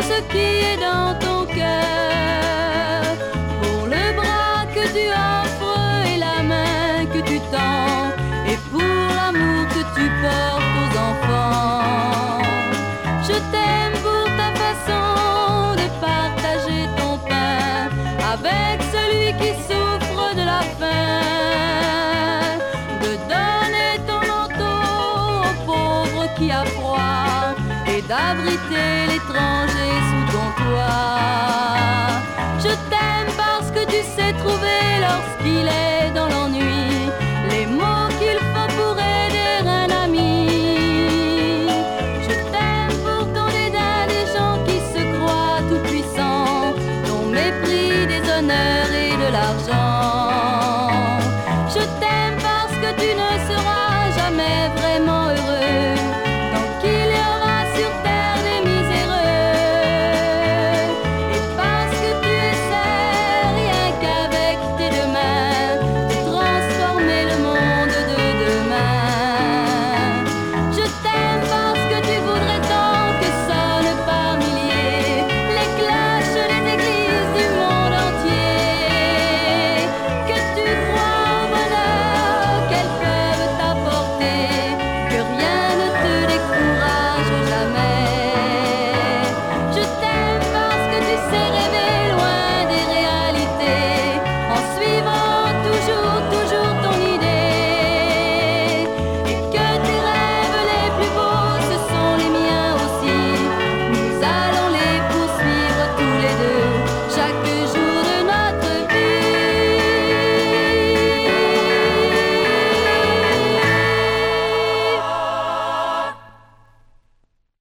ce qui est dans ton cœur, pour le bras que tu offres et la main que tu tends, et pour l'amour que tu portes aux enfants. Je t'aime pour ta façon de partager ton pain avec celui qui souffre de la faim, de donner ton manteau au pauvre qui a froid et d'abriter l'étranger sous ton toit. Je t'aime parce que tu sais trouver lorsqu'il est